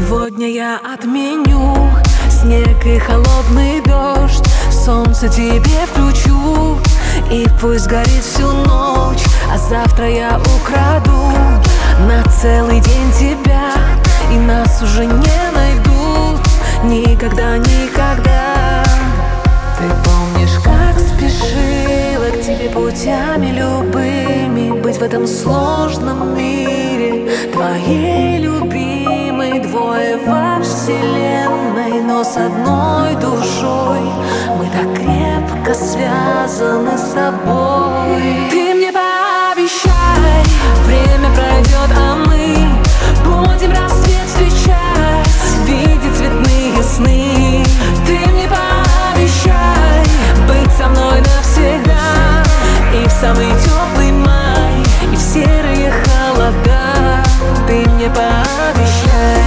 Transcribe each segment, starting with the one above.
Сегодня я отменю снег и холодный дождь, солнце тебе включу, и пусть горит всю ночь. А завтра я украду на целый день тебя, и нас уже не найдут никогда, никогда. Ты помнишь, как спешила к тебе путями любыми, быть в этом сложном мире твоей любимой. Двое во вселенной, но с одной душой мы так крепко связаны с тобой. Ты мне пообещай, время пройдет, а мы будем рассвет встречать, видеть цветные сны. Ты мне пообещай быть со мной навсегда, и в самый теплый май, и в серые холода. Ты мне пообещай.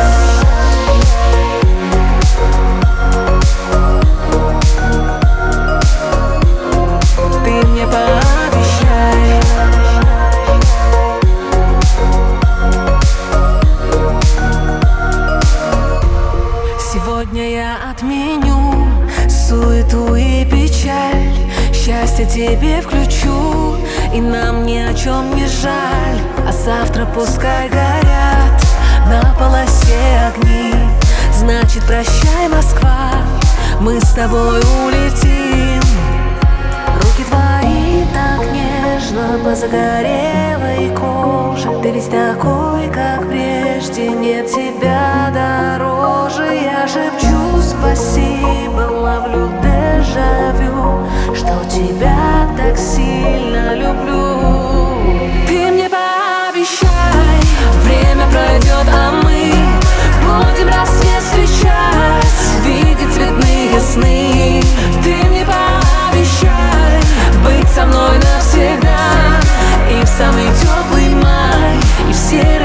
Ты мне пообещай. Сегодня я отменю суету и печаль, счастье тебе включу, и нам ни о чем не жаль. А завтра пускай горят на полосе огни, значит прощай, Москва, мы с тобой улетим. Руки твои так нежно по загорелой коже, ты ведь такой, как прежде, нет тебя дороже. Я шепчу спасибо, ловлю дежавю, что тебя так сильно люблю. Ты мне пообещай, время пройдет, а мы будем рассвет встречать, видеть цветные сны. Ты мне пообещай быть со мной навсегда, и в самый теплый май, и в серый